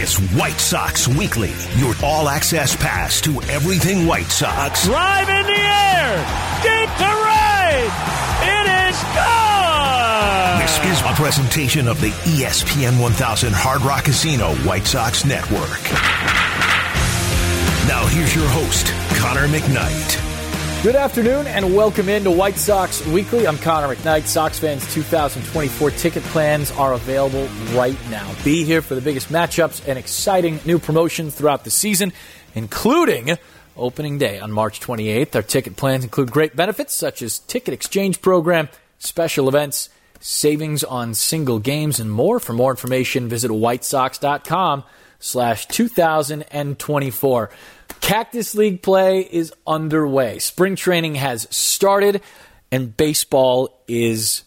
It's White Sox Weekly, your all-access pass to everything White Sox. Drive in the air, deep to right, it is gone! This is a presentation of the ESPN 1000 Hard Rock Casino White Sox Network. Now here's your host, Connor McKnight. Good afternoon and welcome into White Sox Weekly. I'm Connor McKnight. Sox fans 2024 ticket plans are available right now. Be here for the biggest matchups and exciting new promotions throughout the season, including opening day on March 28th. Our ticket plans include great benefits such as ticket exchange program, special events, savings on single games, and more. For more information, visit whitesox.com/2024. Cactus League play is underway. Spring training has started, and baseball is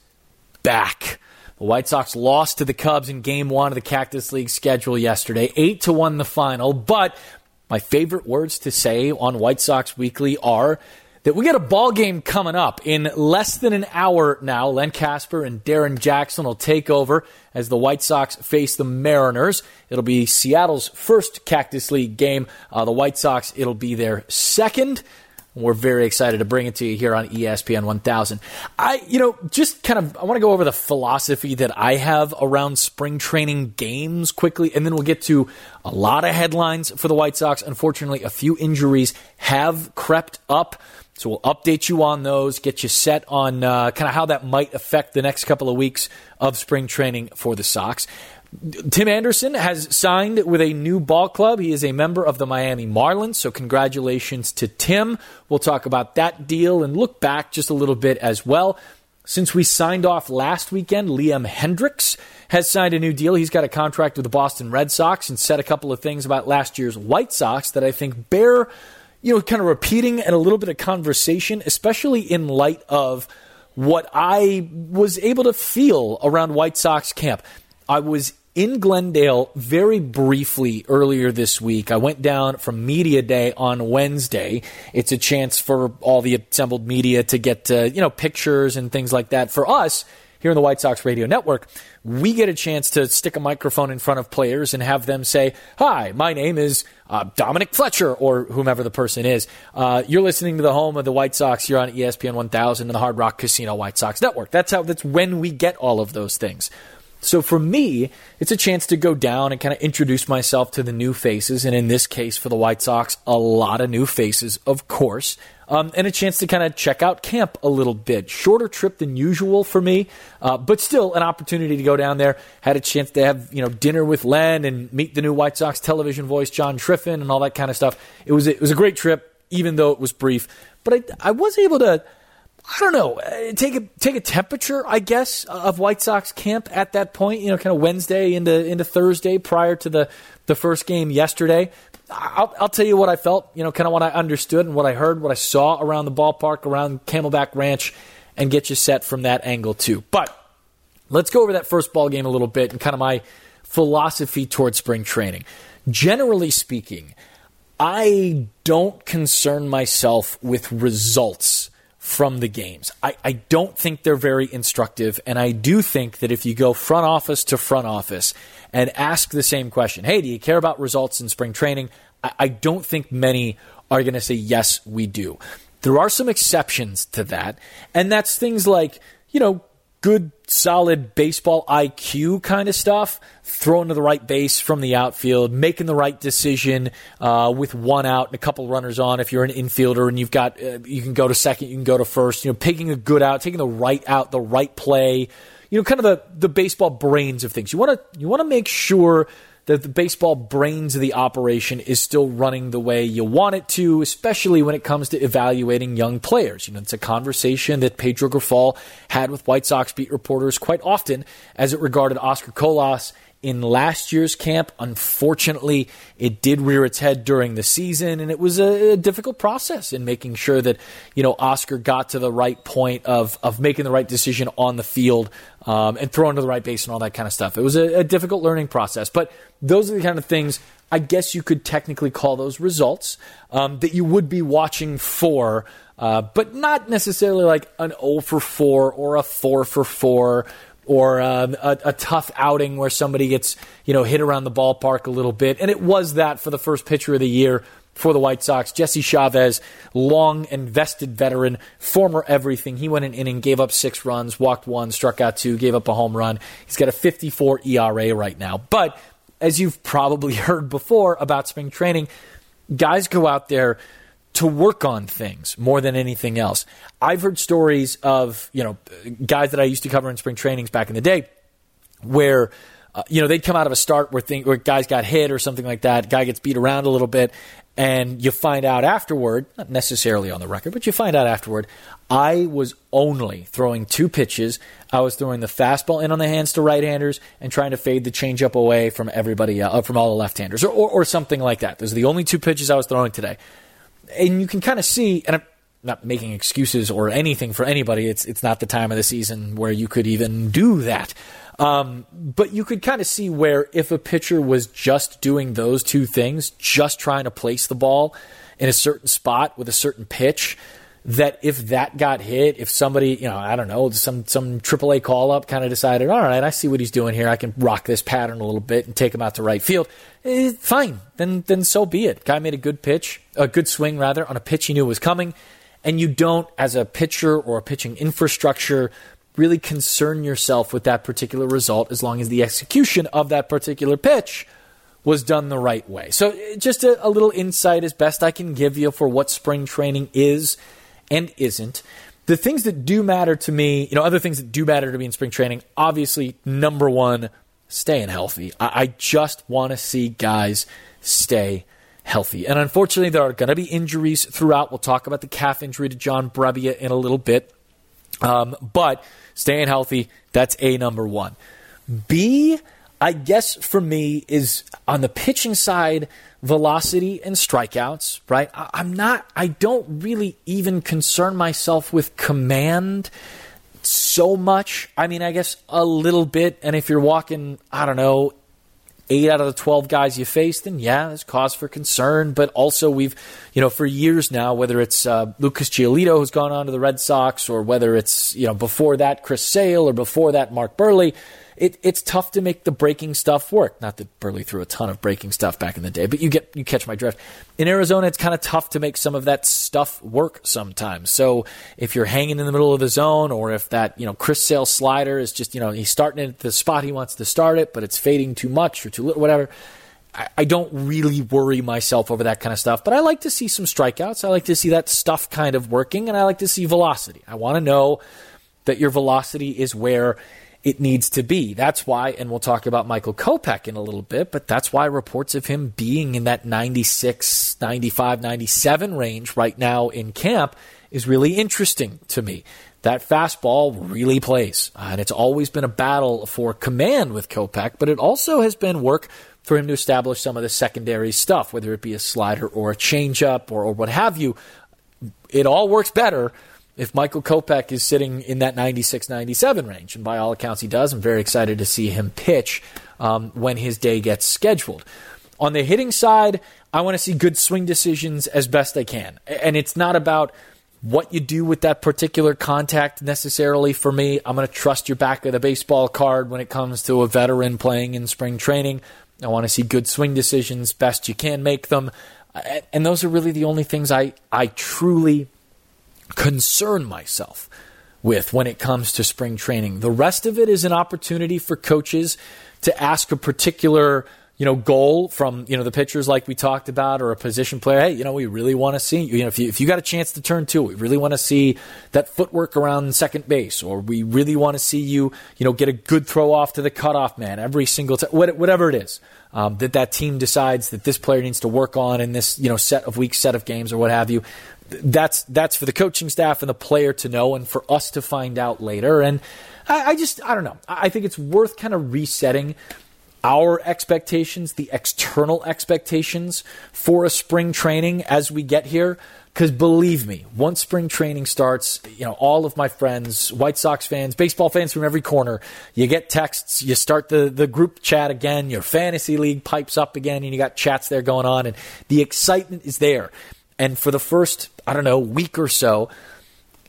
back. The White Sox lost to the Cubs in Game 1 of the Cactus League schedule yesterday, 8-1 the final. But my favorite words to say on White Sox Weekly are that we got a ball game coming up in less than an hour now. Len Kasper and Darren Jackson will take over as the White Sox face the Mariners. It'll be Seattle's first Cactus League game. The White Sox, it'll be their second. We're very excited to bring it to you here on ESPN 1000. I want to go over the philosophy that I have around spring training games quickly, and then we'll get to a lot of headlines for the White Sox. Unfortunately, a few injuries have crept up. So we'll update you on those, get you set on kind of how that might affect the next couple of weeks of spring training for the Sox. Tim Anderson has signed with a new ball club. He is a member of the Miami Marlins, so congratulations to Tim. We'll talk about that deal and look back just a little bit as well. Since we signed off last weekend, Liam Hendriks has signed a new deal. He's got a contract with the Boston Red Sox and said a couple of things about last year's White Sox that I think bear kind of repeating and a little bit of conversation, especially in light of what I was able to feel around White Sox camp. I was in Glendale very briefly earlier this week. I went down from Media Day on Wednesday. It's a chance for all the assembled media to get, pictures and things like that. For us, here in the White Sox Radio Network, we get a chance to stick a microphone in front of players and have them say, "Hi, my name is Dominic Fletcher," or whomever the person is. You're listening to the home of the White Sox. You're on ESPN 1000 and the Hard Rock Casino White Sox Network. That's when we get all of those things. So for me, it's a chance to go down and kind of introduce myself to the new faces, and in this case for the White Sox, a lot of new faces, of course, and a chance to kind of check out camp a little bit. Shorter trip than usual for me, but still an opportunity to go down there. Had a chance to have dinner with Len and meet the new White Sox television voice, John Triffin, and all that kind of stuff. It was a great trip, even though it was brief. But I was able to, take a temperature, I guess, of White Sox camp at that point, kind of Wednesday into Thursday prior to the first game yesterday. I'll tell you what I felt, kind of what I understood and what I heard, what I saw around the ballpark, around Camelback Ranch, and get you set from that angle too. But let's go over that first ball game a little bit and kind of my philosophy towards spring training. Generally speaking, I don't concern myself with results from the games. I don't think they're very instructive, and I do think that if you go front office to front office and ask the same question, hey, do you care about results in spring training? I don't think many are going to say, yes, we do. There are some exceptions to that, and that's things like, good, solid baseball IQ kind of stuff, throwing to the right base from the outfield, making the right decision with one out and a couple runners on if you're an infielder and you've got you can go to second, you can go to first, picking a good out, taking the right out, the right play, kind of the baseball brains of things. You want to make sure that the baseball brains of the operation is still running the way you want it to, especially when it comes to evaluating young players. It's a conversation that Pedro Grifol had with White Sox beat reporters quite often as it regarded Oscar Colas in last year's camp. Unfortunately, it did rear its head during the season, and it was a difficult process in making sure that, Oscar got to the right point of making the right decision on the field and throwing to the right base and all that kind of stuff. It was a difficult learning process, but those are the kind of things, I guess you could technically call those results that you would be watching for, but not necessarily like an 0 for 4 or a 4 for 4. or a tough outing where somebody gets, hit around the ballpark a little bit. And it was that for the first pitcher of the year for the White Sox. Jesse Chavez, long and vested veteran, former everything. He went an inning, gave up 6 runs, walked 1, struck out 2, gave up a home run. He's got a 54 ERA right now. But as you've probably heard before about spring training, guys go out there to work on things more than anything else. I've heard stories of, guys that I used to cover in spring trainings back in the day where, they'd come out of a start where guys got hit or something like that. Guy gets beat around a little bit, and you find out afterward, not necessarily on the record, but you find out afterward, I was only throwing 2 pitches. I was throwing the fastball in on the hands to right-handers and trying to fade the changeup away from everybody else, from all the left-handers, or something like that. Those are the only 2 pitches I was throwing today. And you can kind of see, and I'm not making excuses or anything for anybody. It's not the time of the season where you could even do that. But you could kind of see where if a pitcher was just doing those 2 things, just trying to place the ball in a certain spot with a certain pitch, that if that got hit, if somebody, some AAA call-up kind of decided, all right, I see what he's doing here. I can rock this pattern a little bit and take him out to right field. Fine. Then so be it. Guy made a good swing on a pitch he knew was coming. And you don't, as a pitcher or a pitching infrastructure, really concern yourself with that particular result as long as the execution of that particular pitch was done the right way. So just a little insight as best I can give you for what spring training is and isn't. The things that do matter to me, other things that do matter to me in spring training, obviously, number one, staying healthy. I just want to see guys stay healthy. And unfortunately, there are going to be injuries throughout. We'll talk about the calf injury to John Brebbia in a little bit. But staying healthy, that's number one. B, I guess for me, is on the pitching side, velocity and strikeouts, right? I don't really even concern myself with command so much. I mean, I guess a little bit. And if you're walking, 8 out of the 12 guys you face, then yeah, there's cause for concern. But also we've, for years now, whether it's Lucas Giolito who's gone on to the Red Sox, or whether it's, before that Chris Sale, or before that Mark Burley, it's tough to make the breaking stuff work. Not that Burley threw a ton of breaking stuff back in the day, but you catch my drift. In Arizona, it's kind of tough to make some of that stuff work sometimes. So if you're hanging in the middle of the zone, or if that, Chris Sale slider is just, he's starting it at the spot he wants to start it, but it's fading too much or too little, whatever. I don't really worry myself over that kind of stuff, but I like to see some strikeouts. I like to see that stuff kind of working, and I like to see velocity. I want to know that your velocity is where it needs to be. That's why, and we'll talk about Michael Kopech in a little bit, but that's why reports of him being in that 96, 95, 97 range right now in camp is really interesting to me. That fastball really plays, and it's always been a battle for command with Kopech, but it also has been work for him to establish some of the secondary stuff, whether it be a slider or a changeup or what have you. It all works better if Michael Kopech is sitting in that 96, 97 range, and by all accounts he does. I'm very excited to see him pitch when his day gets scheduled. On the hitting side, I want to see good swing decisions as best I can. And it's not about what you do with that particular contact necessarily for me. I'm going to trust your back of the baseball card when it comes to a veteran playing in spring training. I want to see good swing decisions, best you can make them. And those are really the only things I truly concern myself with when it comes to spring training. The rest of it is an opportunity for coaches to ask a particular, goal from, the pitchers like we talked about, or a position player. Hey, we really want to see, if you got a chance to turn 2, we really want to see that footwork around second base, or we really want to see you, get a good throw off to the cutoff man every single time, whatever it is. That team decides that this player needs to work on in this, set of weeks, set of games, or what have you. That's for the coaching staff and the player to know, and for us to find out later. And I don't know. I think it's worth kind of resetting our expectations, the external expectations for a spring training as we get here. Because believe me, once spring training starts, all of my friends, White Sox fans, baseball fans from every corner, you get texts, you start the group chat again, your fantasy league pipes up again, and you got chats there going on, and the excitement is there. And for the first, week or so,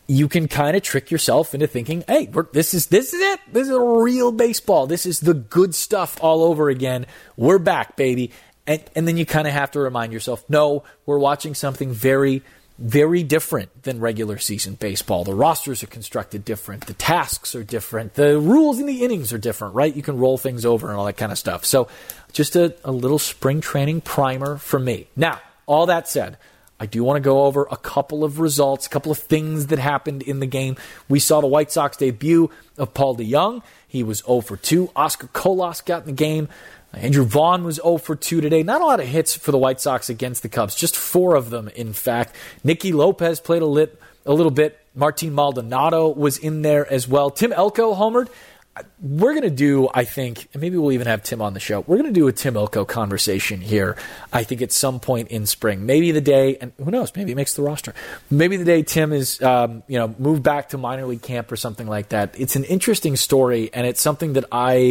you can kind of trick yourself into thinking, hey, this is it. This is real baseball. This is the good stuff all over again. We're back, baby. And then you kind of have to remind yourself, no, we're watching something very, very different than regular season baseball. The rosters are constructed different. The tasks are different. The rules in the innings are different, right? You can roll things over and all that kind of stuff. So just a little spring training primer from me. Now, all that said, I do want to go over a couple of results, a couple of things that happened in the game. We saw the White Sox debut of Paul DeJong. He was 0 for 2. Oscar Colas got in the game. Andrew Vaughn was 0 for 2 today. Not a lot of hits for the White Sox against the Cubs, just 4 of them, in fact. Nicky Lopez played a little bit. Martin Maldonado was in there as well. Tim Elko homered. We're going to do, I think, and maybe we'll even have Tim on the show, we're going to do a Tim Elko conversation here, I think, at some point in spring. Maybe the day, and who knows, maybe it makes the roster. Maybe the day Tim is, moved back to minor league camp or something like that. It's an interesting story, and it's something that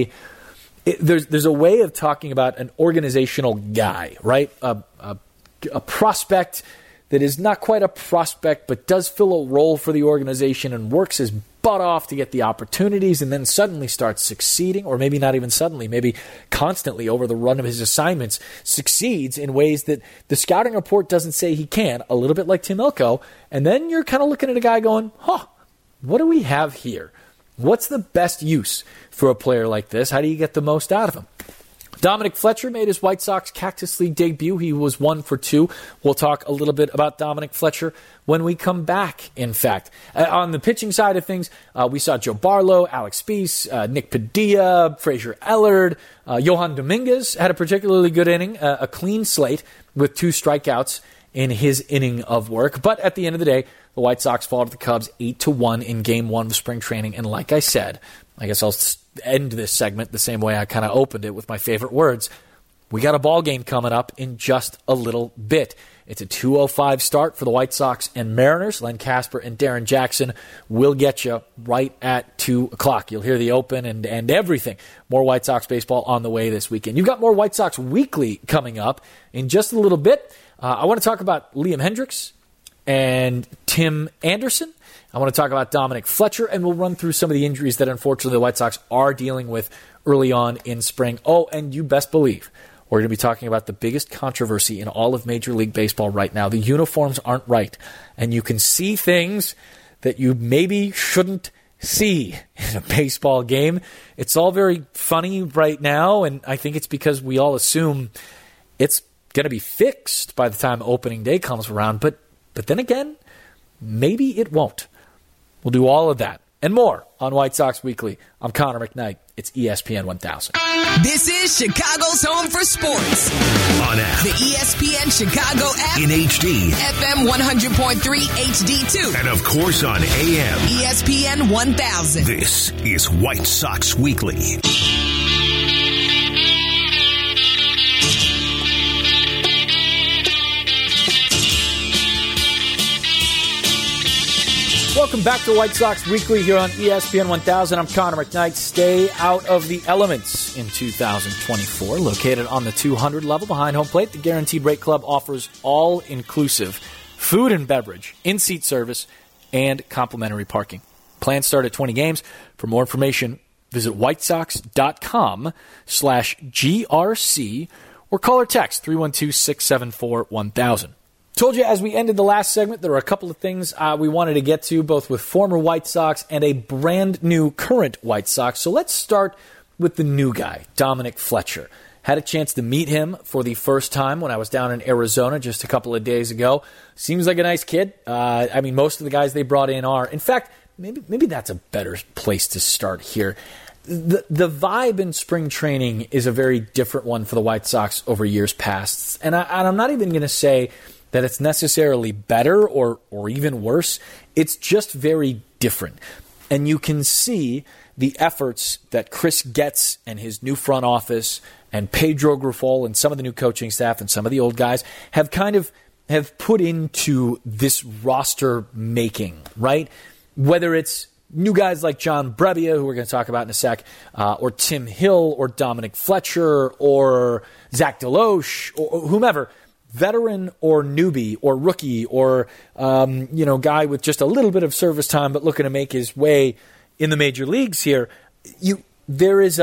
there's a way of talking about an organizational guy, right? A prospect that is not quite a prospect, but does fill a role for the organization and works his butt off to get the opportunities, and then suddenly starts succeeding, or maybe not even suddenly, maybe constantly over the run of his assignments, succeeds in ways that the scouting report doesn't say he can, a little bit like Tim Elko, and then you're kind of looking at a guy going, what do we have here? What's the best use for a player like this? How do you get the most out of him? Dominic Fletcher made his White Sox Cactus League debut. He was 1 for 2. We'll talk a little bit about Dominic Fletcher when we come back, in fact. On the pitching side of things, we saw Joe Barlow, Alex Speas, Nick Padilla, Frazier Ellard. Johan Dominguez had a particularly good inning, a clean slate with 2 strikeouts in his inning of work. But at the end of the day, the White Sox fall to the Cubs 8-1 in Game 1 of spring training. And like I said, I guess I'll end this segment the same way I kind of opened it with my favorite words. We got a ball game coming up in just a little bit. It's a 2:05 start for the White Sox and Mariners. Len Casper and Darren Jackson will get you right at 2 o'clock. You'll hear the open and everything. More White Sox baseball on the way this weekend. You've got more White Sox Weekly coming up in just a little bit. I want to talk about Liam Hendriks and Tim Anderson. I want to talk about Dominic Fletcher, and we'll run through some of the injuries that, unfortunately, the White Sox are dealing with early on in spring. Oh, and you best believe we're going to be talking about the biggest controversy in all of Major League Baseball right now. The uniforms aren't right, and you can see things that you maybe shouldn't see in a baseball game. It's all very funny right now, and I think it's because we all assume it's going to be fixed by the time opening day comes around, but then again, maybe it won't. We'll do all of that and more on White Sox Weekly. I'm Connor McKnight. It's ESPN 1000. This is Chicago's home for sports. On app. The ESPN Chicago app. In HD. FM 100.3 HD2. And of course on AM. ESPN 1000. This is White Sox Weekly. Welcome back to White Sox Weekly here on ESPN 1000. I'm Connor McKnight. Stay out of the elements in 2024. Located on the 200 level behind home plate, the Guaranteed Rate Club offers all-inclusive food and beverage, in-seat service, and complimentary parking. Plans start at 20 games. For more information, visit whitesox.com/GRC or call or text 312-674-1000. Told you as we ended the last segment, there were a couple of things we wanted to get to, both with former White Sox and a brand new current White Sox. So let's start with the new guy, Dominic Fletcher. Had a chance to meet him for the first time when I was down in Arizona just a couple of days ago. Seems like a nice kid. Most of the guys they brought in are. In fact, maybe that's a better place to start here. The vibe in spring training is a very different one for the White Sox over years past. And I'm not even going to say that it's necessarily better or even worse. It's just very different. And you can see the efforts that Chris Getz and his new front office and Pedro Grifol and some of the new coaching staff and some of the old guys have put into this roster making, right? Whether it's new guys like John Brebbia, who we're going to talk about in a sec, or Tim Hill or Dominic Fletcher or Zach Deloche or whomever, veteran or newbie or rookie or guy with just a little bit of service time but looking to make his way in the major leagues here, there's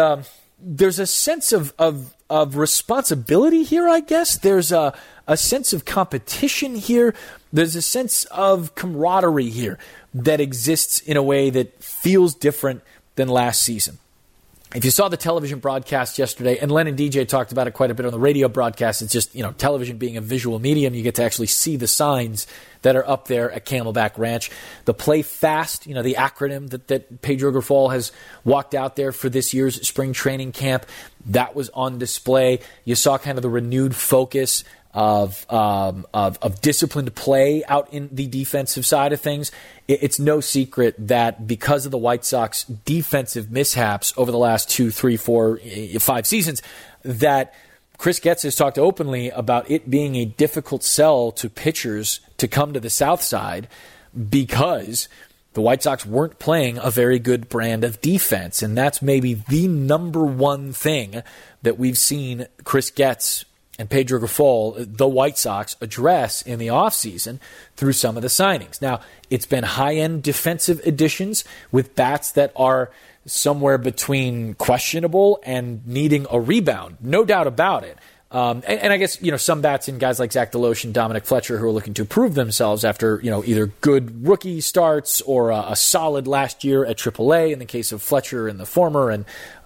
a sense of responsibility here, I guess. There's a sense of competition here. There's a sense of camaraderie here that exists in a way that feels different than last season. If you saw the television broadcast yesterday, and Len and DJ talked about it quite a bit on the radio broadcast, it's just, television being a visual medium, you get to actually see the signs that are up there at Camelback Ranch. The Play Fast, the acronym that Pedro Grifol has walked out there for this year's spring training camp, that was on display. You saw kind of the renewed focus of disciplined play out in the defensive side of things. It's no secret that because of the White Sox defensive mishaps over the last 2, 3, 4, 5 seasons, that Chris Getz has talked openly about it being a difficult sell to pitchers to come to the South Side because the White Sox weren't playing a very good brand of defense. And that's maybe the number one thing that we've seen Chris Getz and Pedro Grifol, the White Sox, address in the offseason through some of the signings. Now, it's been high-end defensive additions with bats that are somewhere between questionable and needing a rebound. No doubt about it. And I guess, some bats in guys like Zach DeLoach and Dominic Fletcher who are looking to prove themselves after, either good rookie starts or a solid last year at AAA in the case of Fletcher in the former and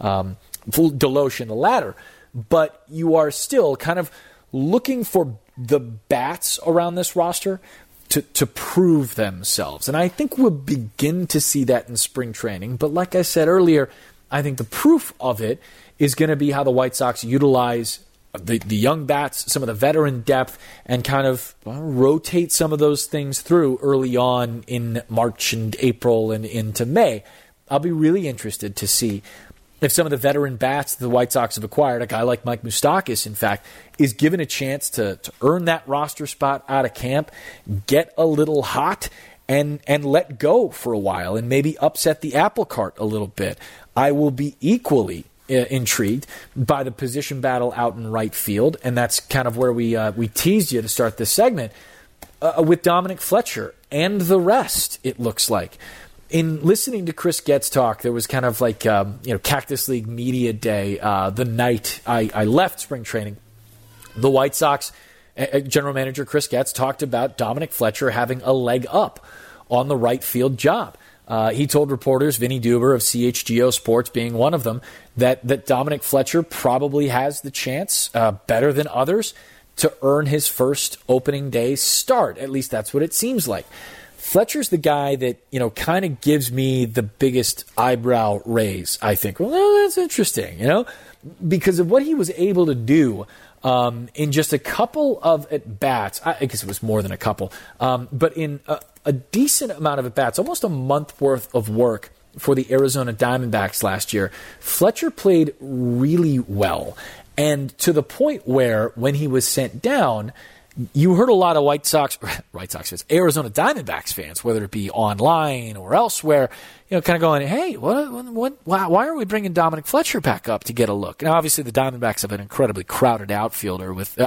DeLoach in the latter. But you are still kind of looking for the bats around this roster to prove themselves. And I think we'll begin to see that in spring training. But like I said earlier, I think the proof of it is going to be how the White Sox utilize the young bats, some of the veteran depth, and kind of rotate some of those things through early on in March and April and into May. I'll be really interested to see if some of the veteran bats the White Sox have acquired, a guy like Mike Moustakas, in fact, is given a chance to earn that roster spot out of camp, get a little hot, and let go for a while, and maybe upset the apple cart a little bit. I will be equally intrigued by the position battle out in right field, and that's kind of where we teased you to start this segment, with Dominic Fletcher and the rest, it looks like. In listening to Chris Getz talk, there was kind of like, Cactus League Media Day the night I left spring training. The White Sox general manager Chris Getz talked about Dominic Fletcher having a leg up on the right field job. He told reporters, Vinny Duber of CHGO Sports being one of them, that Dominic Fletcher probably has the chance, better than others, to earn his first opening day start. At least that's what it seems like. Fletcher's the guy that, kind of gives me the biggest eyebrow raise, I think. Well, that's interesting, because of what he was able to do in just a couple of at-bats. I guess it was more than a couple, but in a decent amount of at-bats, almost a month worth of work for the Arizona Diamondbacks last year, Fletcher played really well. And to the point where when he was sent down, you heard a lot of White Sox fans, Arizona Diamondbacks fans, whether it be online or elsewhere, kind of going, hey, why are we bringing Dominic Fletcher back up to get a look? Now, obviously, the Diamondbacks have an incredibly crowded outfield with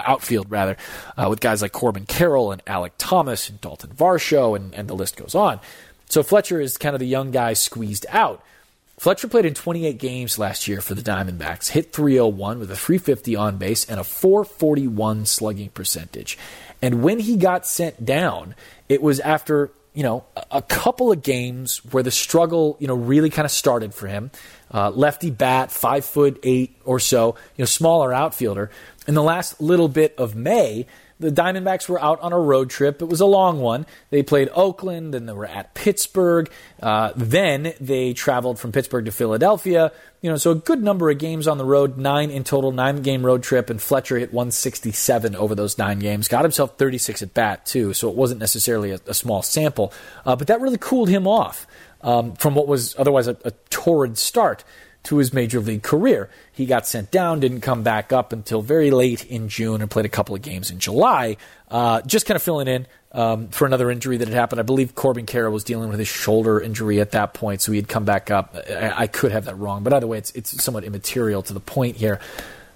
guys like Corbin Carroll and Alec Thomas and Dalton Varsho, and the list goes on. So Fletcher is kind of the young guy squeezed out. Fletcher played in 28 games last year for the Diamondbacks, hit .301 with a .350 on base and a .441 slugging percentage. And when he got sent down, it was after, a couple of games where the struggle, really kind of started for him. Lefty bat, 5'8" or so, smaller outfielder. In the last little bit of May, the Diamondbacks were out on a road trip. It was a long one. They played Oakland, and they were at Pittsburgh. Then they traveled from Pittsburgh to Philadelphia. So a good number of games on the road, 9 in total, 9-game road trip, and Fletcher hit 167 over those 9 games. Got himself 36 at bat, too, so it wasn't necessarily a small sample. But that really cooled him off from what was otherwise a torrid start to his major league career. He got sent down, didn't come back up until very late in June, and played a couple of games in July, just kind of filling in for another injury that had happened. I believe Corbin Carroll was dealing with his shoulder injury at that point, so he had come back up. I could have that wrong, but either way, it's somewhat immaterial to the point here.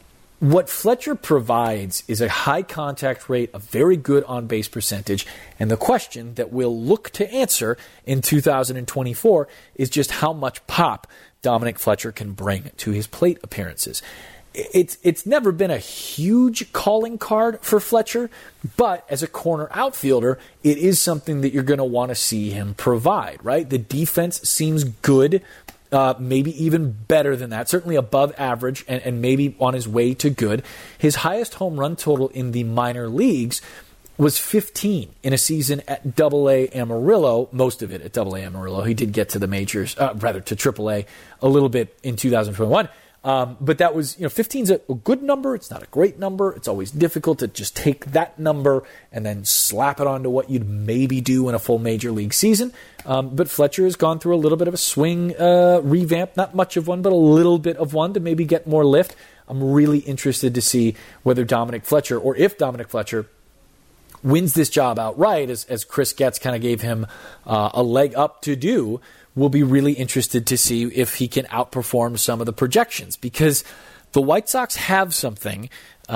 what Fletcher provides is a high contact rate, a very good on-base percentage, and the question that we'll look to answer in 2024 is just how much pop Dominic Fletcher can bring to his plate appearances. It's never been a huge calling card for Fletcher, but as a corner outfielder, it is something that you're going to want to see him provide, right? The defense seems good, maybe even better than that, certainly above average and maybe on his way to good. His highest home run total in the minor leagues was 15 in a season at Double-A Amarillo, most of it at Double-A Amarillo. He did get to the majors, rather to Triple-A a little bit in 2021. But that was, 15 is a good number. It's not a great number. It's always difficult to just take that number and then slap it onto what you'd maybe do in a full major league season. But Fletcher has gone through a little bit of a swing revamp, not much of one, but a little bit of one to maybe get more lift. I'm really interested to see whether Dominic Fletcher, or if Dominic Fletcher wins this job outright, as Chris Getz kind of gave him a leg up to do. We'll be really interested to see if he can outperform some of the projections, because the White Sox have something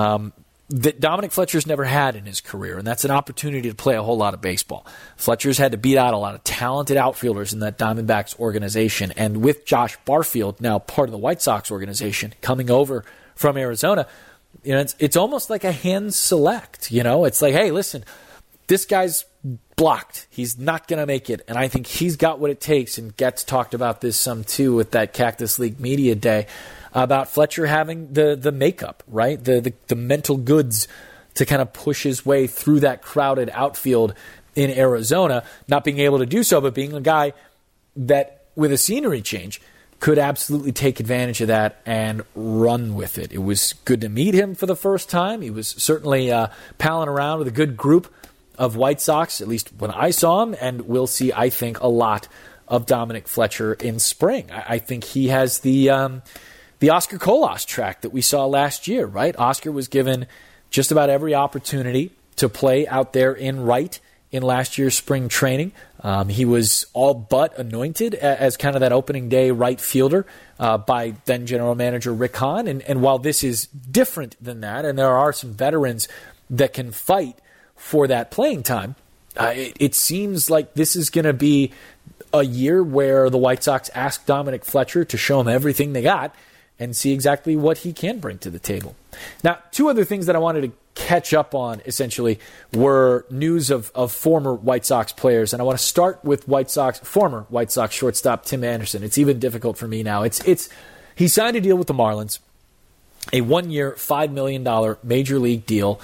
that Dominic Fletcher's never had in his career, and that's an opportunity to play a whole lot of baseball. Fletcher's had to beat out a lot of talented outfielders in that Diamondbacks organization, and with Josh Barfield, now part of the White Sox organization, coming over from Arizona, it's almost like a hand select. It's like, hey, listen, this guy's blocked. He's not going to make it. And I think he's got what it takes. And Getz talked about this some too with that Cactus League Media Day about Fletcher having the makeup, right? The mental goods to kind of push his way through that crowded outfield in Arizona, not being able to do so, but being a guy that with a scenery change could absolutely take advantage of that and run with it. It was good to meet him for the first time. He was certainly palling around with a good group of White Sox, at least when I saw him, and we'll see, I think, a lot of Dominic Fletcher in spring. I think he has the Oscar Colas track that we saw last year, right? Oscar was given just about every opportunity to play out there in right in last year's spring training. He was all but anointed as kind of that opening day right fielder by then general manager Rick Hahn. And while this is different than that, and there are some veterans that can fight for that playing time, it seems like this is going to be a year where the White Sox ask Dominic Fletcher to show him everything they got and see exactly what he can bring to the table. Now, two other things that I wanted to catch up on, essentially, were news of former White Sox players, and I want to start with former White Sox shortstop Tim Anderson. It's even difficult for me now. He signed a deal with the Marlins, a 1-year, $5 million major league deal.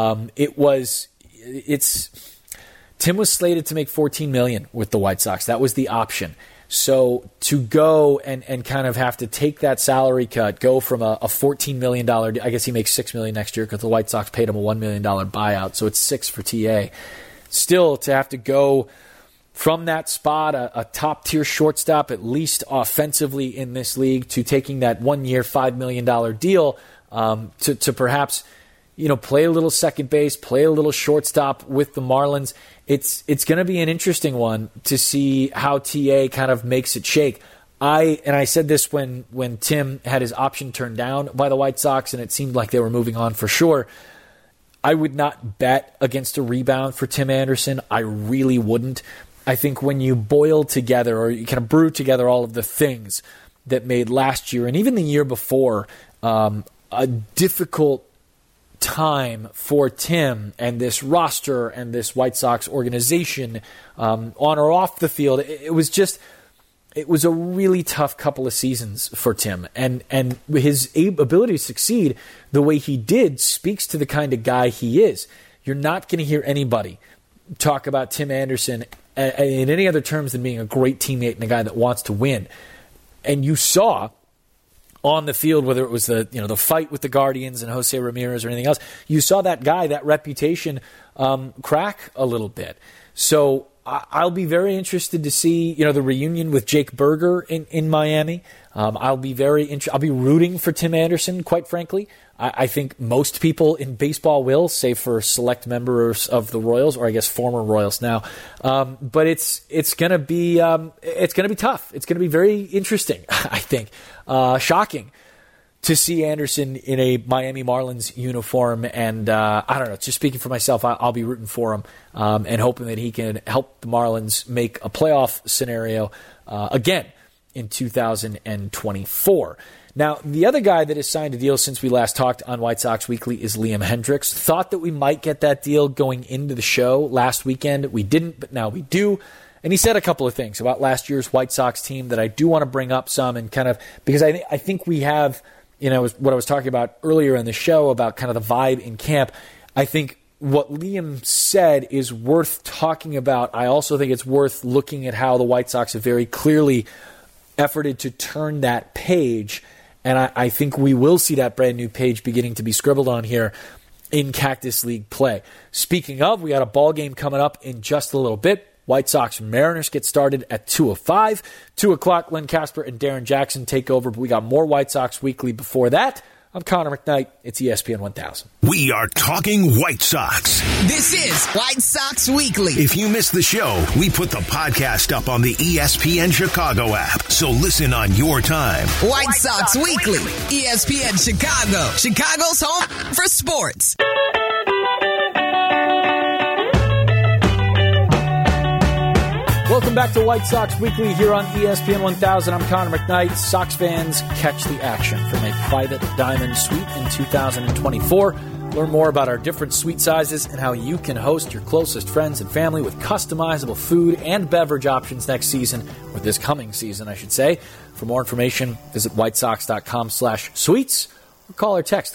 Tim was slated to make $14 million with the White Sox. That was the option. So to go and kind of have to take that salary cut, go from a $14 million, I guess he makes $6 million next year because the White Sox paid him a $1 million buyout, so it's $6 for TA. Still, to have to go from that spot, a top-tier shortstop, at least offensively in this league, to taking that 1-year, $5 million deal to perhaps play a little second base, play a little shortstop with the Marlins. It's going to be an interesting one to see how TA kind of makes it shake. I said this when Tim had his option turned down by the White Sox and it seemed like they were moving on for sure. I would not bet against a rebound for Tim Anderson. I really wouldn't. I think when you boil together or you kind of brew together all of the things that made last year and even the year before a difficult time for Tim and this roster and this White Sox organization on or off the field, it was a really tough couple of seasons for Tim, and his ability to succeed the way he did speaks to the kind of guy he is. You're not going to hear anybody talk about Tim Anderson in any other terms than being a great teammate and a guy that wants to win. And you saw on the field, whether it was the fight with the Guardians and Jose Ramirez or anything else, you saw that guy, that reputation crack a little bit. So I'll be very interested to see the reunion with Jake Berger in Miami. I'll be rooting for Tim Anderson, quite frankly. I think most people in baseball will, save for select members of the Royals, or I guess former Royals now. But it's gonna be tough. It's gonna be very interesting. I think shocking to see Anderson in a Miami Marlins uniform, and I don't know, just speaking for myself, I'll be rooting for him and hoping that he can help the Marlins make a playoff scenario again in 2024. Now, the other guy that has signed a deal since we last talked on White Sox Weekly is Liam Hendriks. Thought that we might get that deal going into the show last weekend. We didn't, but now we do. And he said a couple of things about last year's White Sox team that I do want to bring up some, and kind of, because I think we have, what I was talking about earlier in the show about kind of the vibe in camp. I think what Liam said is worth talking about. I also think it's worth looking at how the White Sox have very clearly efforted to turn that page. And I think we will see that brand new page beginning to be scribbled on here in Cactus League play. Speaking of, we got a ball game coming up in just a little bit. White Sox Mariners get started at 2:05. 2 o'clock, Len Casper and Darren Jackson take over. But we got more White Sox Weekly before that. I'm Connor McKnight. It's ESPN 1000. We are talking White Sox. This is White Sox Weekly. If you missed the show, we put the podcast up on the ESPN Chicago app. So listen on your time. White Sox Weekly. ESPN Chicago. Chicago's home for sports. Welcome back to White Sox Weekly here on ESPN 1000. I'm Connor McKnight. Sox fans, catch the action from a private diamond suite in 2024. Learn more about our different suite sizes and how you can host your closest friends and family with customizable food and beverage options next season, or this coming season, I should say. For more information, visit whitesox.com/suites or call or text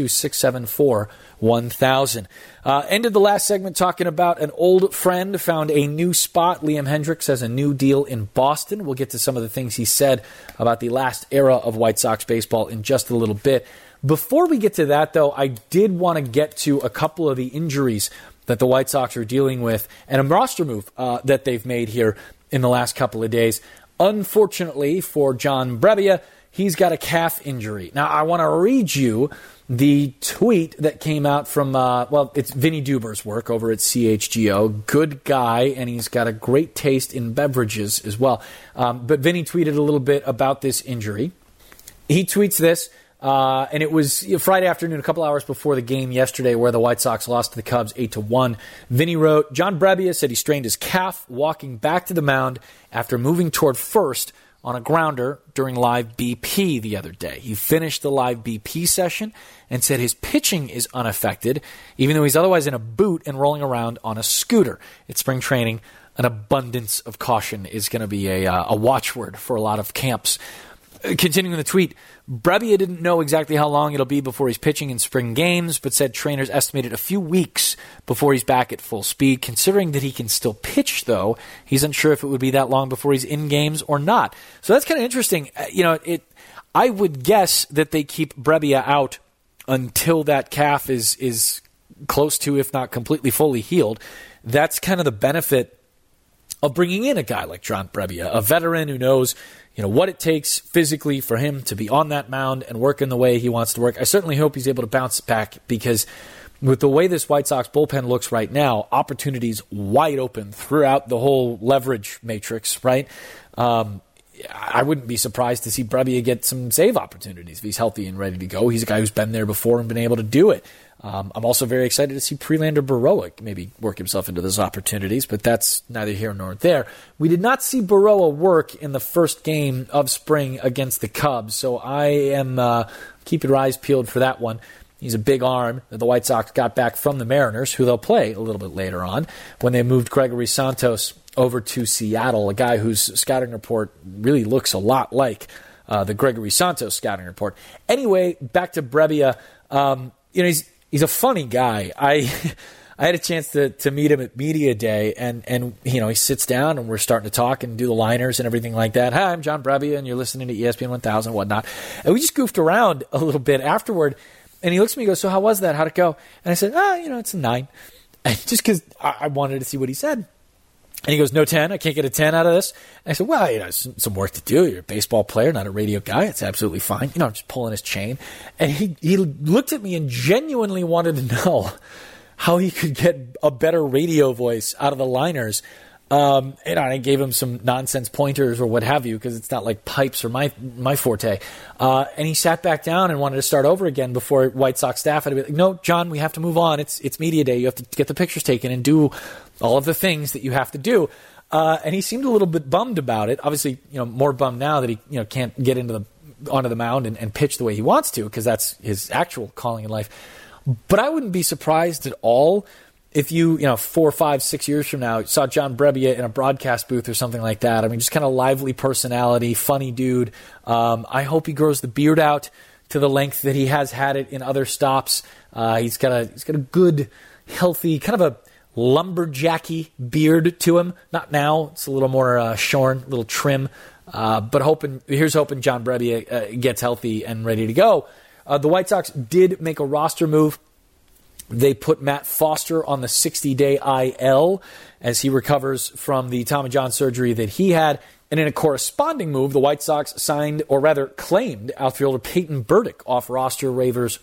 312-674-1000. Ended the last segment talking about an old friend found a new spot. Liam Hendriks has a new deal in Boston. We'll get to some of the things he said about the last era of White Sox baseball in just a little bit. Before we get to that, though, I did want to get to a couple of the injuries that the White Sox are dealing with and a roster move that they've made here in the last couple of days. Unfortunately for John Brebbia, he's got a calf injury. Now, I want to read you the tweet that came out from, it's Vinny Duber's work over at CHGO. Good guy, and he's got a great taste in beverages as well. But Vinny tweeted a little bit about this injury. He tweets this, and it was Friday afternoon, a couple hours before the game yesterday where the White Sox lost to the Cubs 8-1. Vinny wrote, John Brebbia said he strained his calf walking back to the mound after moving toward first on a grounder during live BP the other day. He finished the live BP session and said his pitching is unaffected, even though he's otherwise in a boot and rolling around on a scooter. It's spring training. An abundance of caution is going to be a watchword for a lot of camps. Continuing the tweet, Brebbia didn't know exactly how long it'll be before he's pitching in spring games, but said trainers estimated a few weeks before he's back at full speed. Considering that he can still pitch, though, he's unsure if it would be that long before he's in games or not. So that's kind of interesting. I would guess that they keep Brebbia out until that calf is close to, if not completely fully healed. That's kind of the benefit of bringing in a guy like John Brebbia, a veteran who knows what it takes physically for him to be on that mound and work in the way he wants to work. I certainly hope he's able to bounce back, because with the way this White Sox bullpen looks right now, opportunities wide open throughout the whole leverage matrix, right? I wouldn't be surprised to see Brebbia get some save opportunities if he's healthy and ready to go. He's a guy who's been there before and been able to do it. I'm also very excited to see Prelander Berroa maybe work himself into those opportunities, but that's neither here nor there. We did not see Berroa work in the first game of spring against the Cubs, so I am keeping your eyes peeled for that one. He's a big arm that the White Sox got back from the Mariners, who they'll play a little bit later on, when they moved Gregory Santos over to Seattle, a guy whose scouting report really looks a lot like the Gregory Santos scouting report. Anyway, back to Brebbia. He's a funny guy. I had a chance to meet him at Media Day, and he sits down and we're starting to talk and do the liners and everything like that. Hi, I'm John Brebbia, and you're listening to ESPN 1000 and whatnot. And we just goofed around a little bit afterward, and he looks at me and goes, so how was that? How'd it go? And I said, it's a 9. And just because I wanted to see what he said. And he goes, no 10? I can't get a 10 out of this? And I said, well, some work to do. You're a baseball player, not a radio guy. It's absolutely fine. I'm just pulling his chain. And he looked at me and genuinely wanted to know how he could get a better radio voice out of the liners And I gave him some nonsense pointers or what have you, because it's not like pipes or my forte. And he sat back down and wanted to start over again before White Sox staff had to be like, no, John, we have to move on. It's media day. You have to get the pictures taken and do all of the things that you have to do. And he seemed a little bit bummed about it. Obviously, more bummed now that he can't get onto the mound and pitch the way he wants to, because that's his actual calling in life. But I wouldn't be surprised at all if you 4, 5, 6 years from now saw John Brebbia in a broadcast booth or something like that. I mean, just kind of lively personality, funny dude. I hope he grows the beard out to the length that he has had it in other stops. He's got a good, healthy, kind of a lumberjacky beard to him. Not now. It's a little more shorn, a little trim. But here's hoping John Brebbia gets healthy and ready to go. The White Sox did make a roster move. They put Matt Foster on the 60-day IL as he recovers from the Tommy John surgery that he had. And in a corresponding move, the White Sox claimed outfielder Peyton Burdick off waivers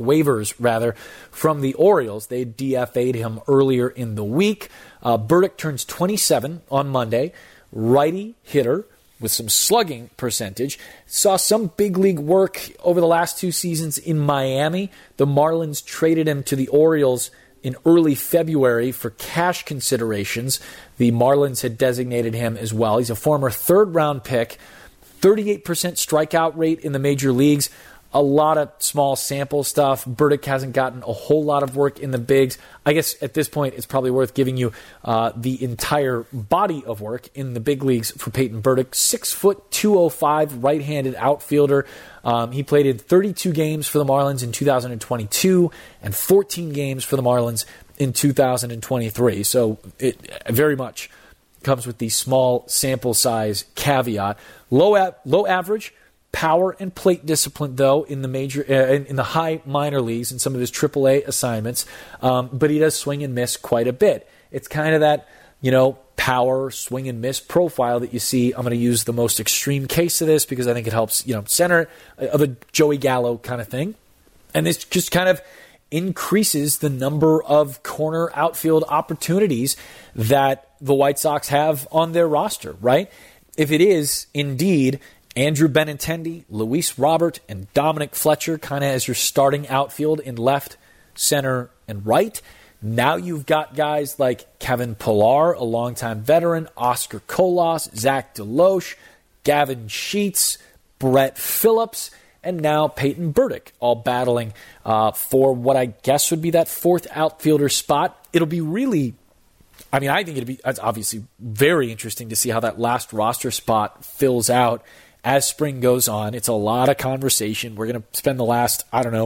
from the Orioles. They DFA'd him earlier in the week. Burdick turns 27 on Monday. Righty hitter with some slugging percentage. Saw some big league work over the last 2 seasons in Miami. The Marlins traded him to the Orioles in early February for cash considerations. The Marlins had designated him as well. He's a former third-round pick, 38% strikeout rate in the major leagues. A lot of small sample stuff. Burdick hasn't gotten a whole lot of work in the bigs. I guess at this point it's probably worth giving you the entire body of work in the big leagues for Peyton Burdick. 6', 205, right-handed outfielder. He played in 32 games for the Marlins in 2022 and 14 games for the Marlins in 2023. So it very much comes with the small sample size caveat. Low average power and plate discipline, though, in the high minor leagues and some of his AAA assignments, but he does swing and miss quite a bit. It's kind of that, power swing and miss profile that you see. I'm going to use the most extreme case of this because I think it helps, center of a Joey Gallo kind of thing, and this just kind of increases the number of corner outfield opportunities that the White Sox have on their roster, right? If it is indeed Andrew Benintendi, Luis Robert, and Dominic Fletcher kind of as your starting outfield in left, center, and right. Now you've got guys like Kevin Pillar, a longtime veteran, Oscar Colas, Zach DeLoche, Gavin Sheets, Brett Phillips, and now Peyton Burdick, all battling for what I guess would be that fourth outfielder spot. It'll be really, I think it's obviously very interesting to see how that last roster spot fills out as spring goes on. It's a lot of conversation. We're going to spend the last,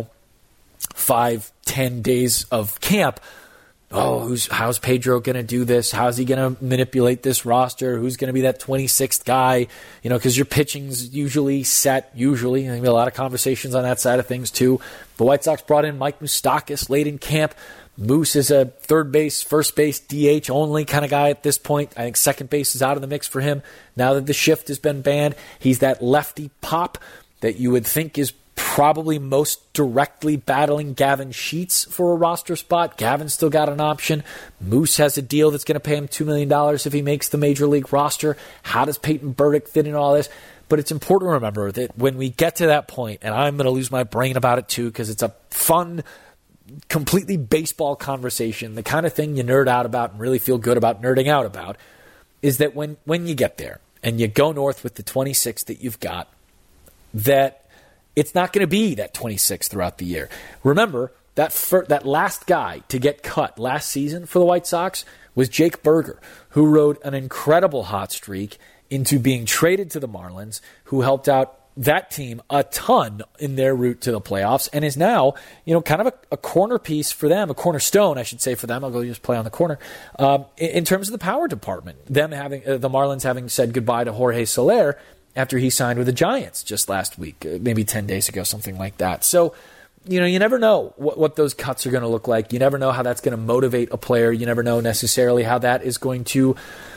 5-10 days of camp. How's Pedro going to do this? How's he going to manipulate this roster? Who's going to be that 26th guy? Because your pitching's usually set, and there's going to be a lot of conversations on that side of things too. The White Sox brought in Mike Moustakas late in camp. Moose is a third base, first base, DH only kind of guy at this point. I think second base is out of the mix for him now that the shift has been banned. He's that lefty pop that you would think is probably most directly battling Gavin Sheets for a roster spot. Gavin's still got an option. Moose has a deal that's going to pay him $2 million if he makes the major league roster. How does Peyton Burdick fit in all this? But it's important to remember that when we get to that point, and I'm going to lose my brain about it too because it's a fun, completely baseball conversation, the kind of thing you nerd out about and really feel good about nerding out about, is that when you get there and you go north with the 26 that you've got, that it's not going to be that 26 throughout the year. Remember, that last guy to get cut last season for the White Sox was Jake Burger, who rode an incredible hot streak into being traded to the Marlins, who helped out that team a ton in their route to the playoffs and is now, kind of a corner piece for them, a cornerstone, I should say, for them. I'll go just play on the corner. In terms of the power department, the Marlins having said goodbye to Jorge Soler after he signed with the Giants just last week, maybe 10 days ago, something like that. So, you never know what those cuts are going to look like. You never know how that's going to motivate a player. You never know necessarily how that is going to,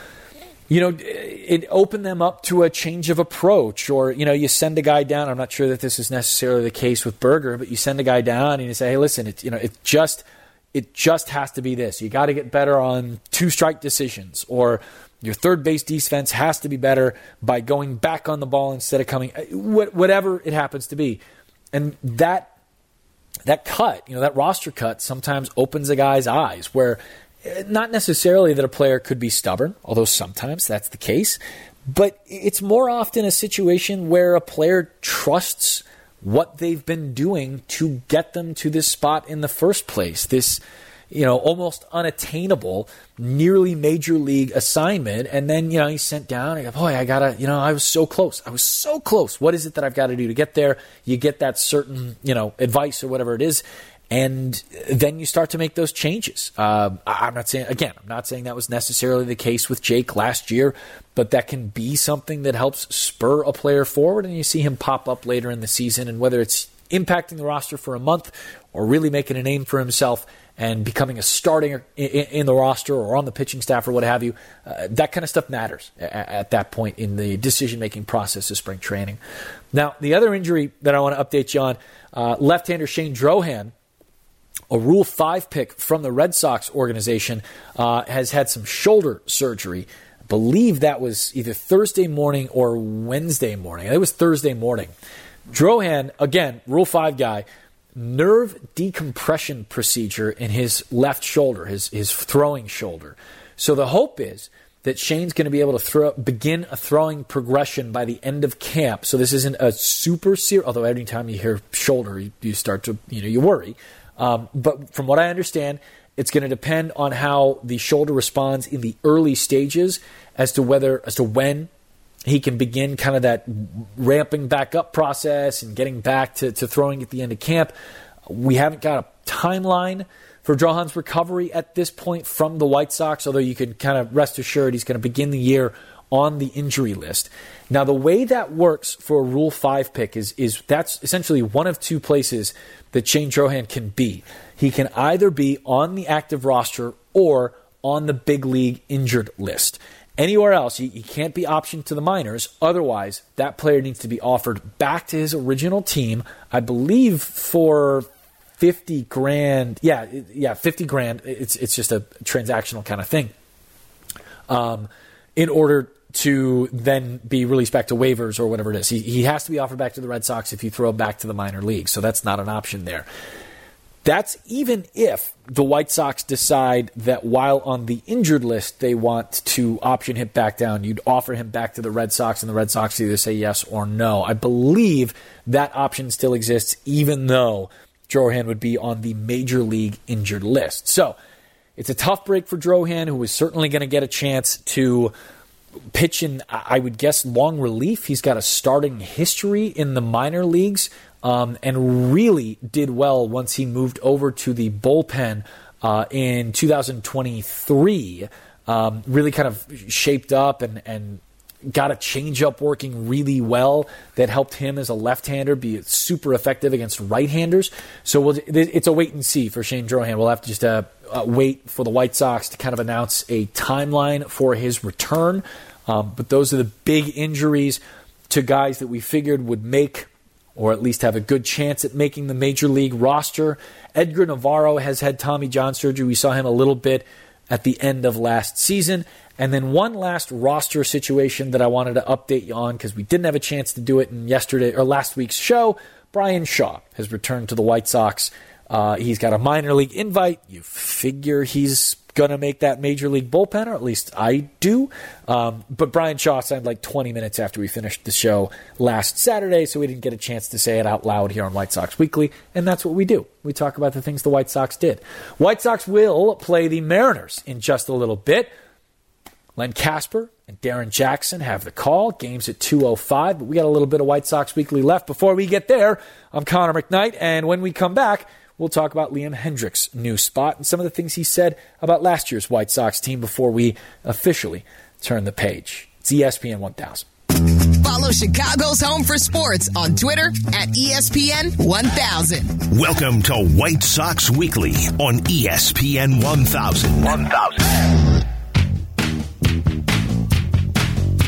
it open them up to a change of approach, or, you send a guy down. I'm not sure that this is necessarily the case with Burger, but you send a guy down and you say, hey, listen, it just has to be this. You got to get better on 2-strike decisions, or, Your third base defense has to be better by going back on the ball instead of coming, whatever it happens to be. And that cut, that roster cut sometimes opens a guy's eyes where not necessarily that a player could be stubborn, although sometimes that's the case, but it's more often a situation where a player trusts what they've been doing to get them to this spot in the first place. This, almost unattainable, nearly major league assignment. And then, he's sent down and boy, I was so close. What is it that I've got to do to get there? You get that certain, advice or whatever it is. And then you start to make those changes. I'm not saying that was necessarily the case with Jake last year, but that can be something that helps spur a player forward, and you see him pop up later in the season. And whether it's impacting the roster for a month or really making a name for himself and becoming a starting in the roster or on the pitching staff or what have you, that kind of stuff matters at that point in the decision-making process of spring training. Now, the other injury that I want to update you on, left-hander Shane Drohan, a Rule 5 pick from the Red Sox organization, has had some shoulder surgery. I believe that was either Thursday morning or Wednesday morning. It was Thursday morning. Drohan, again, Rule 5 guy, nerve decompression procedure in his left shoulder, his throwing shoulder. So the hope is that Shane's going to be able to begin a throwing progression by the end of camp. So this isn't a super serious, although every time you hear shoulder, you start to, you worry. But from what I understand, it's going to depend on how the shoulder responds in the early stages as to when he can begin kind of that ramping back up process and getting back to throwing at the end of camp. We haven't got a timeline for Drohan's recovery at this point from the White Sox, although you can kind of rest assured he's going to begin the year on the injury list. Now, the way that works for a Rule 5 pick is that's essentially one of two places that Shane Drohan can be. He can either be on the active roster or on the big league injured list. Anywhere else, he can't be optioned to the minors. Otherwise, that player needs to be offered back to his original team, I believe for $50,000. Yeah, $50,000. It's just a transactional kind of thing. In order to then be released back to waivers or whatever it is. He has to be offered back to the Red Sox if you throw him back to the minor league, so that's not an option there. That's even if the White Sox decide that while on the injured list they want to option him back down, you'd offer him back to the Red Sox, and the Red Sox either say yes or no. I believe that option still exists, even though Drohan would be on the major league injured list. So it's a tough break for Drohan, who is certainly going to get a chance to pitch in, I would guess, long relief. He's got a starting history in the minor leagues and really did well once he moved over to the bullpen in 2023. Really kind of shaped up and got a changeup working really well that helped him as a left-hander be super effective against right-handers. So it's a wait and see for Shane Drohan. We'll have to just wait for the White Sox to kind of announce a timeline for his return. But those are the big injuries to guys that we figured would make, or at least have a good chance at making, the major league roster. Edgar Navarro has had Tommy John surgery. We saw him a little bit at the end of last season. And then one last roster situation that I wanted to update you on, because we didn't have a chance to do it in last week's show. Brian Shaw has returned to the White Sox. He's got a minor league invite. You figure he's going to make that major league bullpen, or at least I do. But Brian Shaw signed like 20 minutes after we finished the show last Saturday, so we didn't get a chance to say it out loud here on White Sox Weekly, and that's what we do. We talk about the things the White Sox did. White Sox will play the Mariners in just a little bit. Len Casper and Darren Jackson have the call. Game's at 2:05, but we got a little bit of White Sox Weekly left. Before we get there, I'm Connor McKnight, and when we come back, we'll talk about Liam Hendriks' new spot and some of the things he said about last year's White Sox team before we officially turn the page. It's ESPN 1000. Follow Chicago's Home for Sports on Twitter at ESPN 1000. Welcome to White Sox Weekly on ESPN 1000. We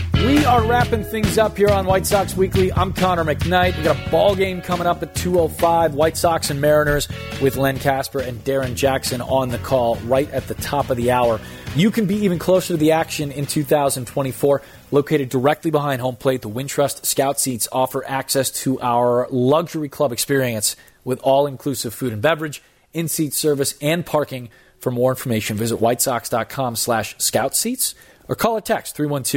are wrapping things up here on White Sox Weekly. I'm Connor McKnight. We got a ball game coming up at 2:05. White Sox and Mariners with Len Casper and Darren Jackson on the call right at the top of the hour. You can be even closer to the action in 2024. Located directly behind home plate, the Wintrust Scout Seats offer access to our luxury club experience with all-inclusive food and beverage, in-seat service, and parking. For more information, visit whitesox.com/scoutseats or call or text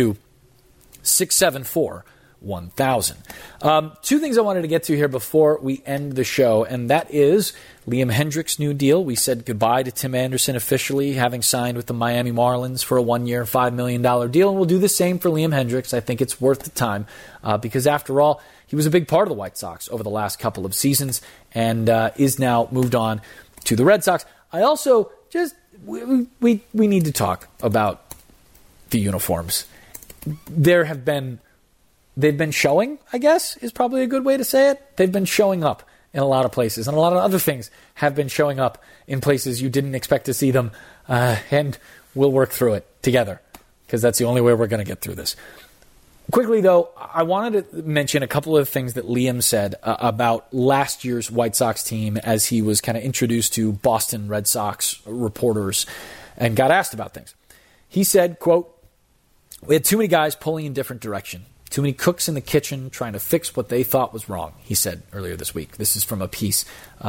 312-674-1000. Two things I wanted to get to here before we end the show, and that is Liam Hendriks' new deal. We said goodbye to Tim Anderson officially, having signed with the Miami Marlins for a 1-year, $5 million deal, and we'll do the same for Liam Hendriks. I think it's worth the time because, after all, he was a big part of the White Sox over the last couple of seasons and is now moved on to the Red Sox. I also we need to talk about the uniforms. They've been showing, I guess, is probably a good way to say it. They've been showing up in a lot of places, and a lot of other things have been showing up in places you didn't expect to see them, and we'll work through it together because that's the only way we're going to get through this. Quickly, though, I wanted to mention a couple of things that Liam said about last year's White Sox team as he was kind of introduced to Boston Red Sox reporters and got asked about things. He said, quote, "We had too many guys pulling in different direction. Too many cooks in the kitchen trying to fix what they thought was wrong," he said earlier this week. This is from a piece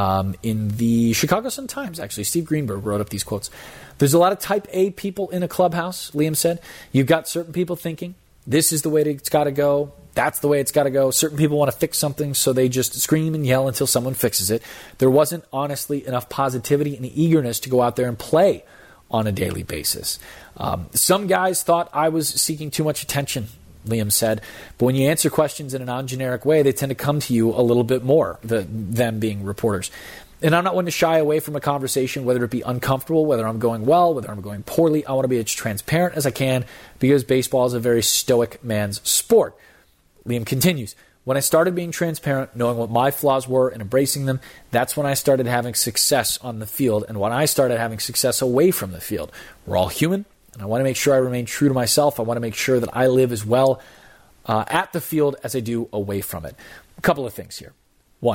in the Chicago Sun-Times, actually. Steve Greenberg wrote up these quotes. "There's a lot of type A people in a clubhouse," Liam said. "You've got certain people thinking, this is the way it's got to go. That's the way it's got to go. Certain people want to fix something, so they just scream and yell until someone fixes it. There wasn't, honestly, enough positivity and eagerness to go out there and play on a daily basis. Some guys thought I was seeking too much attention," Liam said. "But when you answer questions in a non-generic way, they tend to come to you a little bit more," them being reporters. "And I'm not one to shy away from a conversation, whether it be uncomfortable, whether I'm going well, whether I'm going poorly. I want to be as transparent as I can because baseball is a very stoic man's sport." Liam continues, "When I started being transparent, knowing what my flaws were and embracing them, that's when I started having success on the field and when I started having success away from the field. We're all human, and I want to make sure I remain true to myself. I want to make sure that I live as well at the field as I do away from it." A couple of things here. One,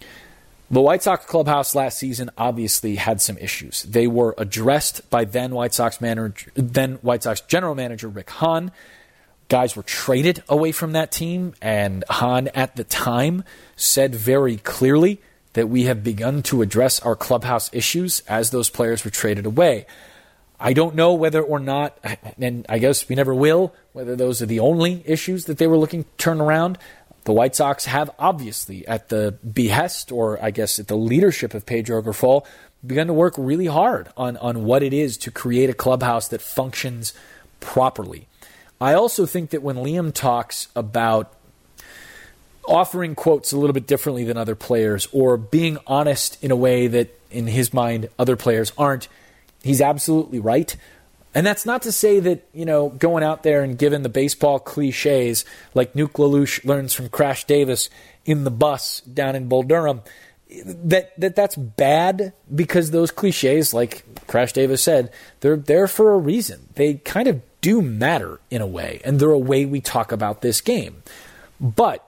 the White Sox clubhouse last season obviously had some issues. They were addressed by then White Sox general manager Rick Hahn. Guys were traded away from that team, and Hahn at the time said very clearly that we have begun to address our clubhouse issues as those players were traded away. I don't know whether or not, and I guess we never will, whether those are the only issues that they were looking to turn around. The White Sox have obviously, at the behest, or I guess at the leadership of Pedro Grifol, begun to work really hard on what it is to create a clubhouse that functions properly. I also think that when Liam talks about offering quotes a little bit differently than other players or being honest in a way that, in his mind, other players aren't, he's absolutely right. And that's not to say that, going out there and giving the baseball cliches like Nuke LaLoosh learns from Crash Davis in the bus down in Bull Durham, that's bad, because those cliches, like Crash Davis said, they're there for a reason. They kind of do matter in a way, and they're a way we talk about this game. But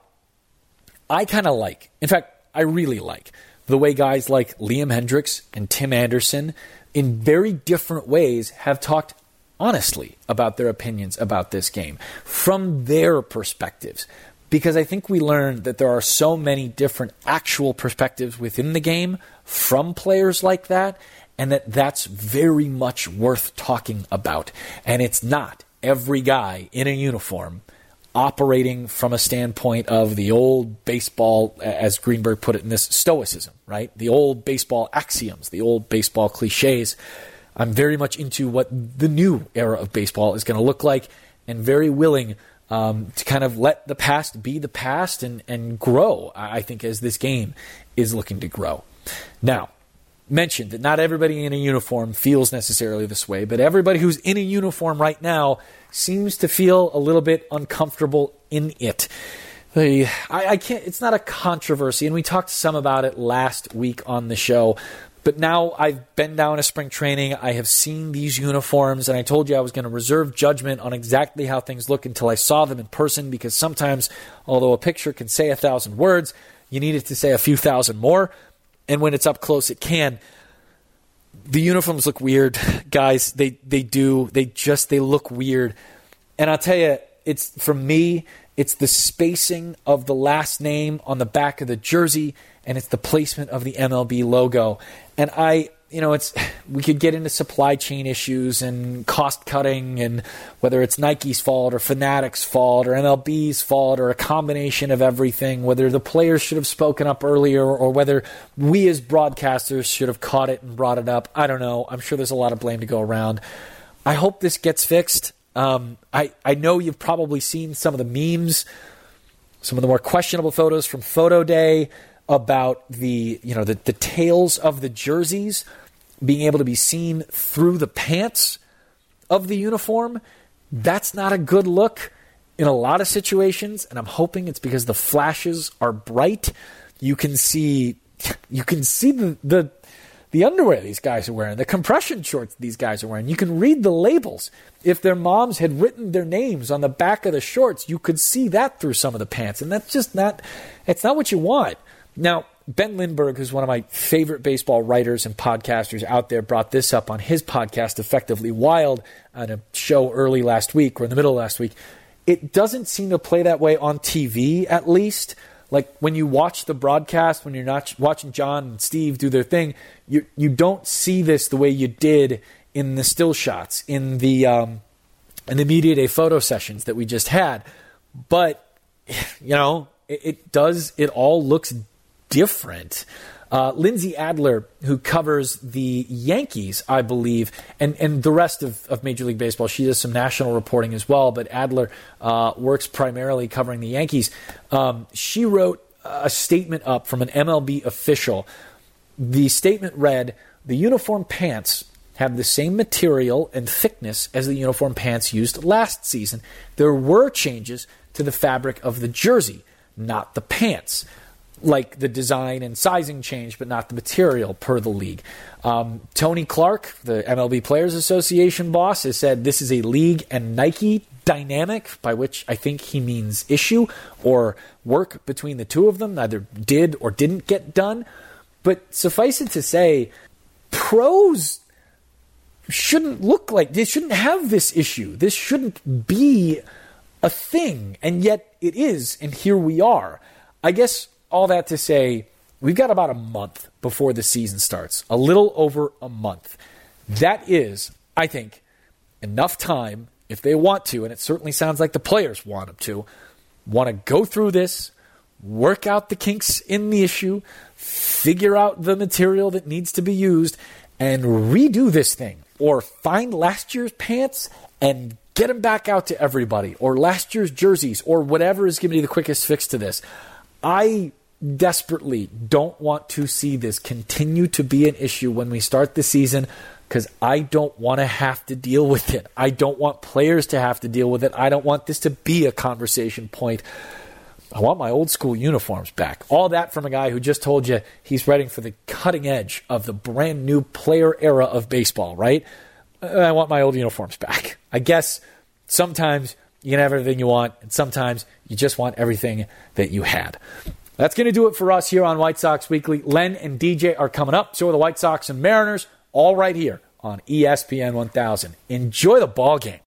I kind of in fact, I really like the way guys like Liam Hendriks and Tim Anderson in very different ways have talked honestly about their opinions about this game from their perspectives. Because I think we learned that there are so many different actual perspectives within the game from players like that, and that's very much worth talking about. And it's not every guy in a uniform operating from a standpoint of the old baseball, as Greenberg put it in this, stoicism, right? The old baseball axioms, the old baseball cliches. I'm very much into what the new era of baseball is going to look like, and very willing to kind of let the past be the past and grow, I think, as this game is looking to grow. Now, mentioned that not everybody in a uniform feels necessarily this way, but everybody who's in a uniform right now seems to feel a little bit uncomfortable in it. I can't. It's not a controversy, and we talked some about it last week on the show, But now I've been down to spring training. I have seen these uniforms, and I told you I was going to reserve judgment on exactly how things look until I saw them in person, because sometimes, although a picture can say 1,000 words, you need it to say a few thousand more. And when it's up close, it can. The uniforms look weird, guys. They do. They look weird. And I'll tell you, for me, it's the spacing of the last name on the back of the jersey, and it's the placement of the MLB logo. And we could get into supply chain issues and cost cutting, and whether it's Nike's fault or Fanatics' fault or MLB's fault or a combination of everything, whether the players should have spoken up earlier or whether we as broadcasters should have caught it and brought it up. I don't know. I'm sure there's a lot of blame to go around. I hope this gets fixed. I know you've probably seen some of the memes, some of the more questionable photos from Photo Day about the tails of the jerseys being able to be seen through the pants of the uniform. That's not a good look in a lot of situations, and I'm hoping it's because the flashes are bright. You can see the underwear these guys are wearing, the compression shorts these guys are wearing. You can read the labels. If their moms had written their names on the back of the shorts, you could see that through some of the pants, and that's just not what you want. Now, Ben Lindbergh, who's one of my favorite baseball writers and podcasters out there, brought this up on his podcast, Effectively Wild, on a show early last week, or in the middle of last week. It doesn't seem to play that way on TV, at least. Like, when you watch the broadcast, when you're not watching John and Steve do their thing, you don't see this the way you did in the still shots, in the media day photo sessions that we just had. But, it all looks different. Lindsay Adler, who covers the Yankees, I believe, and the rest of Major League Baseball, she does some national reporting as well, but Adler works primarily covering the Yankees. She wrote a statement up from an MLB official. The statement read, "The uniform pants have the same material and thickness as the uniform pants used last season. There were changes to the fabric of the jersey, not the pants. Like the design and sizing change, but not the material, per the league." Tony Clark, the MLB Players Association boss, has said this is a league and Nike dynamic, by which I think he means issue or work between the two of them, either did or didn't get done. But suffice it to say, pros shouldn't they shouldn't have this issue. This shouldn't be a thing, and yet it is, and here we are. I guess all that to say, we've got about a month before the season starts. A little over a month. That is, I think, enough time, if they want to, and it certainly sounds like the players want to go through this, work out the kinks in the issue, figure out the material that needs to be used, and redo this thing. Or find last year's pants and get them back out to everybody. Or last year's jerseys, or whatever is going to be the quickest fix to this. I desperately don't want to see this continue to be an issue when we start the season, because I don't want to have to deal with it. I don't want players to have to deal with it. I don't want this to be a conversation point. I want my old school uniforms back. All that from a guy who just told you he's writing for the cutting edge of the brand new player era of baseball, right? I want my old uniforms back. I guess sometimes you can have everything you want, and sometimes you just want everything that you had. That's going to do it for us here on White Sox Weekly. Len and DJ are coming up. So are the White Sox and Mariners, all right here on ESPN 1000. Enjoy the ball game.